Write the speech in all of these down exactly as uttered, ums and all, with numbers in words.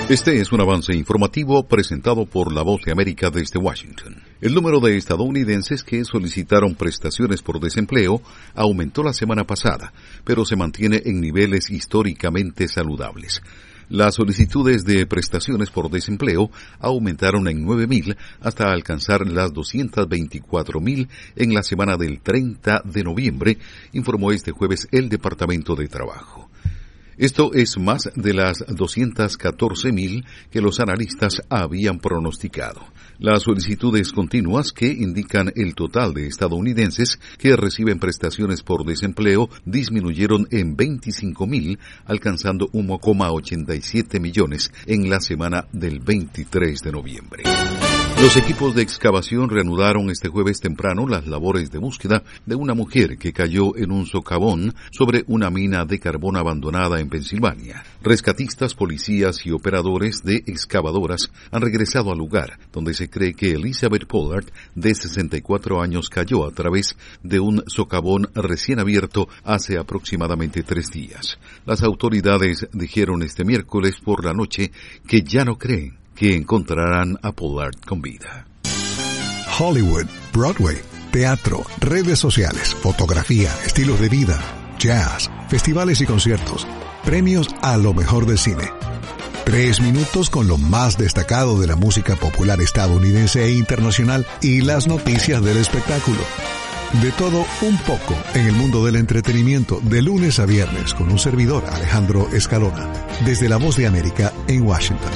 Este es un avance informativo presentado por La Voz de América desde Washington. El número de estadounidenses que solicitaron prestaciones por desempleo aumentó la semana pasada, pero se mantiene en niveles históricamente saludables. Las solicitudes de prestaciones por desempleo aumentaron en nueve mil hasta alcanzar las doscientos veinticuatro mil en la semana del treinta de noviembre, informó este jueves el Departamento de Trabajo. Esto es más de las doscientos catorce mil que los analistas habían pronosticado. Las solicitudes continuas que indican el total de estadounidenses que reciben prestaciones por desempleo disminuyeron en veinticinco mil, alcanzando uno coma ochenta y siete millones en la semana del veintitrés de noviembre. Los equipos de excavación reanudaron este jueves temprano las labores de búsqueda de una mujer que cayó en un socavón sobre una mina de carbón abandonada en Pensilvania. Rescatistas, policías y operadores de excavadoras han regresado al lugar, donde se cree que Elizabeth Pollard, de sesenta y cuatro años, cayó a través de un socavón recién abierto hace aproximadamente tres días. Las autoridades dijeron este miércoles por la noche que ya no creen que encontrarán a Pollard con vida. Hollywood, Broadway, teatro, redes sociales, fotografía, estilos de vida, jazz, festivales y conciertos, premios a lo mejor del cine. Tres minutos con lo más destacado de la música popular estadounidense e internacional y las noticias del espectáculo. De todo un poco en el mundo del entretenimiento de lunes a viernes con un servidor, Alejandro Escalona, desde La Voz de América en Washington.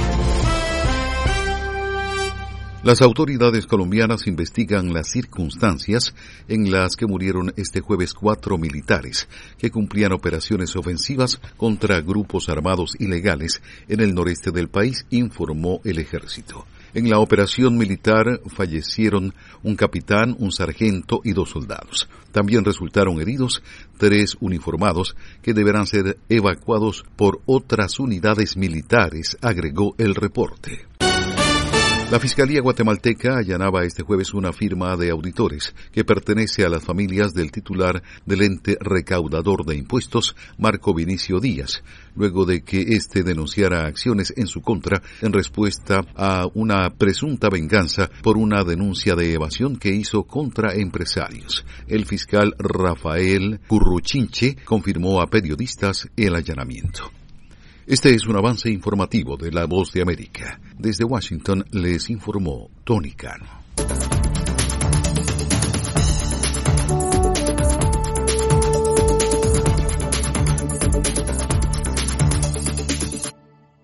Las autoridades colombianas investigan las circunstancias en las que murieron este jueves cuatro militares que cumplían operaciones ofensivas contra grupos armados ilegales en el noreste del país, informó el ejército. En la operación militar fallecieron un capitán, un sargento y dos soldados. También resultaron heridos tres uniformados que deberán ser evacuados por otras unidades militares, agregó el reporte. La Fiscalía guatemalteca allanaba este jueves una firma de auditores que pertenece a las familias del titular del ente recaudador de impuestos, Marco Vinicio Díaz, luego de que éste denunciara acciones en su contra en respuesta a una presunta venganza por una denuncia de evasión que hizo contra empresarios. El fiscal Rafael Curruchinche confirmó a periodistas el allanamiento. Este es un avance informativo de La Voz de América. Desde Washington les informó Tony Cano.